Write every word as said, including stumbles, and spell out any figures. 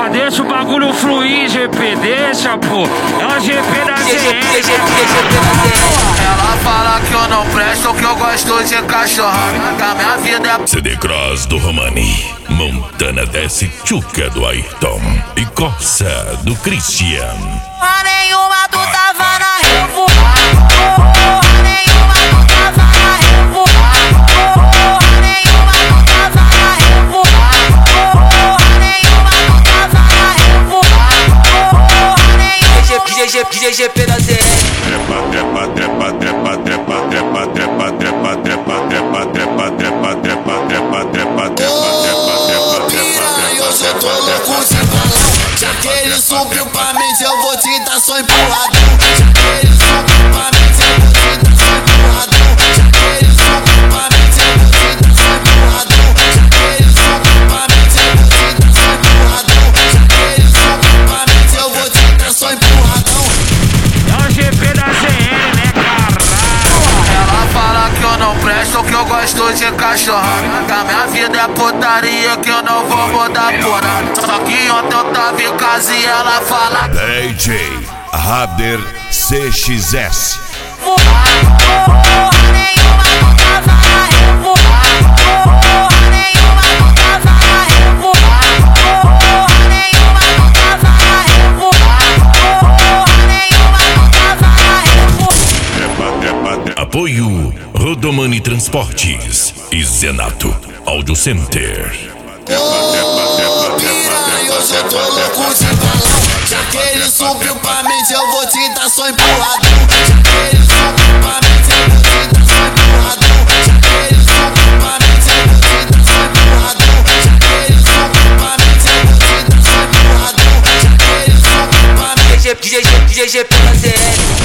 Porra, deixa o bagulho fluir, G P, deixa, pô. É o G P da Z N. Ela fala que eu não presto, que eu gosto de cachorro, que a minha vida é C D Cross do Romani, Montana desce Tchuca do Ayrton e Corsa do Christian. a nenhuma tu tava na revoada. D G P da Z N. Trepa, trepa, trepa, trepa, trepa, trepa, trepa, trepa, trepa, trepa, trepa, trepa, trepa, trepa, trepa, trepa, trepa, trepa, hoje eu tô louco de balão. Já que ele subiu pra mente, eu vou te dar só empurradão. Já que ele subiu pra mente, eu vou te dar só empurradão. Já que ele subiu pra mente, eu vou te dar só empurradão. Já que ele subiu pra mente, eu vou te dar só empurradão. Já que ele subiu pra mente, eu vou te dar só empurradão. G P da Z N, né, caralho? Ela fala que eu não presto, que eu gosto de cachorro, que a minha vida é putaria, que eu não vou mudar por nada. Só que ontem eu tava em casa e ela fala D J Rader C X S. Apoio Rodomani Transportes e Zenato Audio Center. Ô, piranha, hoje eu tô louco de balão. Já que ele subiu pra mente, eu vou te dar só empurradão. Já que ele subiu pra mente, eu vou te dar só empurradão. Já que ele subiu pra mente, eu vou te dar só empurradão. Já que ele subiu pra mente, eu vou te dar só empurradão. Já que ele subiu pra mente. D G P da Z N.